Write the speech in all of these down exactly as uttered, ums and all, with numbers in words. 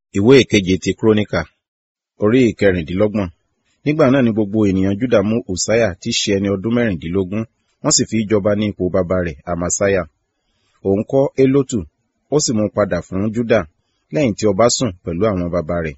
Ìwé ìkeje ti Kíróníkà, orí ìkẹrìndínlọ́gbọ̀n. Nígbà náà ni gbogbo ènìyàn Júdà mú Hùsáyà tí í ṣe ẹni ọdún mẹ́rìndínlógún, wọ́n sì fi í jọba ní ipò bàbá rẹ̀ Amasiah. Òun kọ́ Élótù, ó sì mú un padà fún Júdà, lẹ́yìn tí ọba sùn pẹ̀lú àwọn bàbá rẹ̀.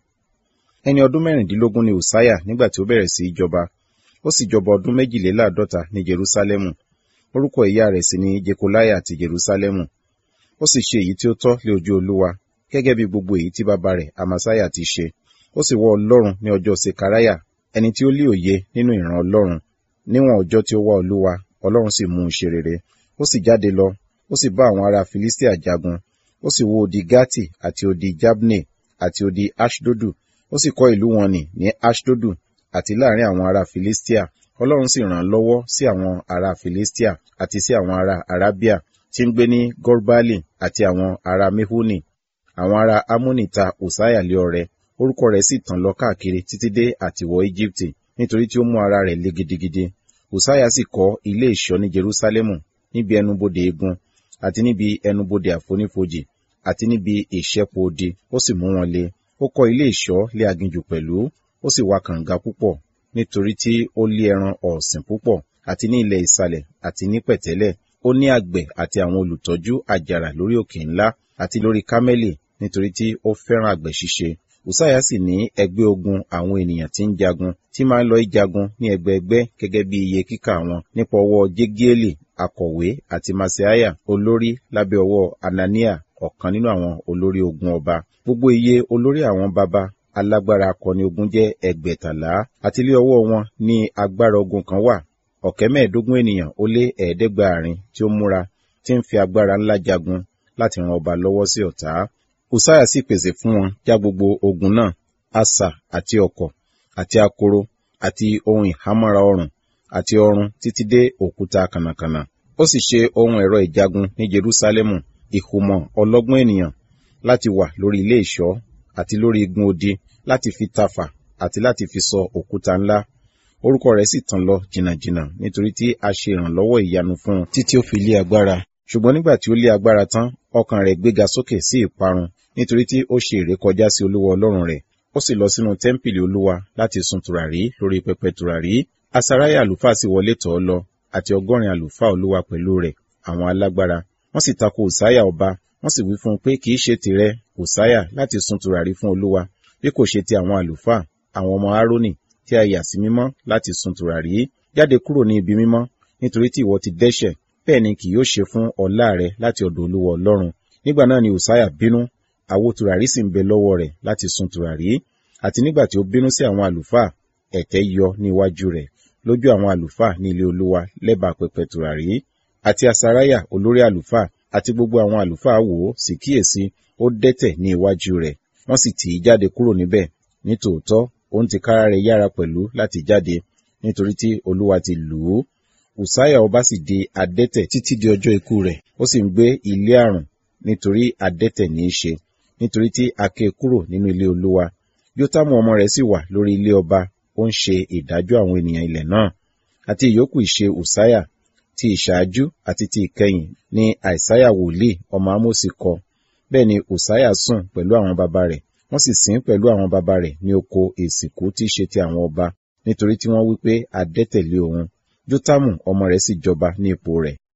Ẹni ọdún mẹ́rìndínlógún ni Hùsáyà nígbà tí ó bẹ̀rẹ̀ sí í jọba, ó sì jọba ọdún méjìléláàádọ́ta ní Jerúsálẹ́mù. Orúkọ ìyá rẹ̀ sì ni Jekoláyà ti Jerúsálẹ́mù. Ó sì ṣe èyí tí ó tọ́ lé ojú Olúwa, gẹ́gẹ́ bí gbogbo èyí tí bàbá rẹ̀ Amasiah ti ṣe. Ó sì wọ Ọlọ́run ní ọjọ́ Sekariah, ẹni tí ó lé òye nínú ìran Ọlọ́run. Níwọ̀n ọjọ́ tí ó wá Olúwa, Ọlọ́run sì mú un ṣe rere. Ó sì jáde lọ, ó sì bá àwọn ará Filistia jagun. Ó sì wó odi Gati àti odi Jabne àti odi Aṣdodu. Ó sì kọ́ ìlú wọn nì ní Aṣdodu àti láàrin àwọn ará Filistia. Ọlọ́run sì ràn án lọ́wọ́ sí àwọn ará Filistia àti sí àwọn ará Arabia tí ń gbé ní Gorbali àti àwọn ará Mehuni. Àwọn ará Ammoni ta Hùsáyà lé ọrẹ, orúkọ rẹ̀ sì tàn lọ káàkiri títí dé àtiwọ̀ Ejibiti, nítorí tí ó mú ara rẹ̀ le gidigidi. Hùsáyà sì kọ́ ilé ìṣọ́ ní Jerúsálẹ́mù, níbi ẹnubodè egun, àti níbi ẹnubodè àfonífojì, àti níbi ìṣẹ́po odi, ó sì mú wọn le. Ó kọ́ ilé ìṣọ́ lé aginjù pẹ̀lú, ó sì wa kànga púpọ̀, nítorí tí ó lé ẹran ọ̀sìn púpọ̀, àti ní ilẹ̀ ìsàlẹ̀, àti ní pẹ̀tẹ́lẹ̀. Ó ní àgbẹ̀ àti àwọn olùtọ́jú àjàrà lórí òkè ńlá, àti lórí Kámẹ́lì, nítorí tí ó fẹ́ràn àgbẹ̀ ṣíṣe. Hùsáyà sì ní ẹgbẹ́ ogun àwọn ènìyàn tí ń jagun, tí máa ń lọ ìjagun ní ẹgbẹẹgbẹ́ gẹ́gẹ́ bí iye kíkà wọn, nípa ọwọ́ Jegieli akọ̀wé àti Masaiah olórí lábẹ́ ọwọ́ Ananiah ọ̀kan nínú àwọn olórí ogun ọba. Gbogbo iye olórí àwọn baba alágbára akọni ogun jẹ́ ẹgbẹ̀tàlá, àti lé ọwọ́ wọn ní agbára ogun kan wà, ọ̀kẹ́ mẹ́ẹ̀ẹ́dógún ènìyàn ó lé ẹ̀ẹ́dẹ́gbàárin tí ó múra, tí ń fi agbára ńlá jagun láti ran ọba lọ́wọ́ sí ọ̀tá. Hùsáyà sì pèsè fún wọn já gbogbo ogun náà, asà àti ọ̀kọ̀, àti akoro, àti ohun ìhámọ́ra ọrùn, àti ọrùn títí dé òkúta kànàkànà. Ó sì ṣe ohun ẹ̀rọ ìjagun ní Jerúsálẹ́mù, ìhùmọ̀ ọlọ́gbọ́n ènìyàn, láti wà lórí ilé ìṣọ́, àti lórí igun odi, láti fi tafà, àti láti fi sọ òkúta ńlá. Orúkọ rẹ̀ sì tàn lọ jìnnàjìnnà, nítorí tí a ṣe ìrànlọ́wọ́ ìyanu fún un títí ó fi lé agbára. Ṣùgbọ́n nígbà tí ó lé agbára tán, ọkàn rẹ̀ gbéga sókè sí ìparun, nítorí tí ó ṣe ìrékọjá sí Olúwa Ọlọ́run rẹ̀. Ó sì lọ sínú tẹ́ḿpìlì Olúwa láti sun tùràrí lórí pẹpẹ tùràrí. Asariah àlùfáà sì wọlé tọ̀ ọ́ lọ, àti ọgọ́rin àlùfáà Olúwa pẹ̀lú rẹ̀, àwọn alágbára. Wọ́n sì tako Hùsáyà ọba, wọ́n sì wí fún un pé kì í ṣe tìrẹ, Hùsáyà, láti sun tùràrí fún Olúwa, bí kò ṣe ti àwọn àlùfáà, àwọn ọmọ Árónì, tí a yà sí mímọ́ láti sun tùràrí. Jáde kúrò ní ibi mímọ́, nítorí tí ìwọ ti dẹ́ṣẹ̀, bẹ́ẹ̀ ni kì yóò ṣe fún ọlá rẹ láti ọ̀dọ̀ Olúwa Ọlọ́run. Nígbà náà ni Hùsáyà bínú, àwo tùràrí sì ń bẹ lọ́wọ́ rẹ̀ láti sun tùràrí. Àti nígbà tí ó bínú sí àwọn àlùfáà, ẹ̀tẹ́ yọ ní iwájú rẹ̀, lójú àwọn àlùfáà ní ilé Olúwa lẹ́bàá pẹpẹ tùràrí. Àti Asariah olórí àlùfáà, àti gbogbo àwọn àlùfáà wò ó sì kíyèsí, ó dẹ́tẹ̀ ní iwájú rẹ̀. Wọ́n sì tì í jáde kúrò níbẹ̀. Nítòótọ́, òun tìkára rẹ̀ yára pẹ̀lú láti jáde, nítorí tí Olúwa ti lù ú. Hùsáyà ọba sì di adẹ́tẹ̀ títí di ọjọ́ ikú rẹ̀. Ó sì ń gbé ilé àrùn, nítorí adẹ́tẹ̀ ní í ṣe, nítorí tí a ké kúrò nínú ilé Olúwa. Jótámù ọmọ rẹ̀ sì wà lórí ilé ọba, ó ń ṣe ìdájọ́ àwọn ènìyàn ilẹ̀ náà. Àti ìyókù ìṣe Hùsáyà, ti ìṣáájú àti ti ìkẹyìn ni Àìsáyà wòlíì ọmọ Ámósì kọ. Bẹ́ẹ̀ ni Hùsáyà sùn pẹ̀lú àwọn baba rẹ̀, wọ́n sì sìn pẹ̀lú àwọn baba rẹ̀ ní oko ìsìnkú tí í ṣe ti àwọn ọba, nítorí tí wọ́n wí pé adẹ́tẹ̀ lé òun. Jótámù ọmọ rẹ̀ sì jọba ní ipò rẹ̀.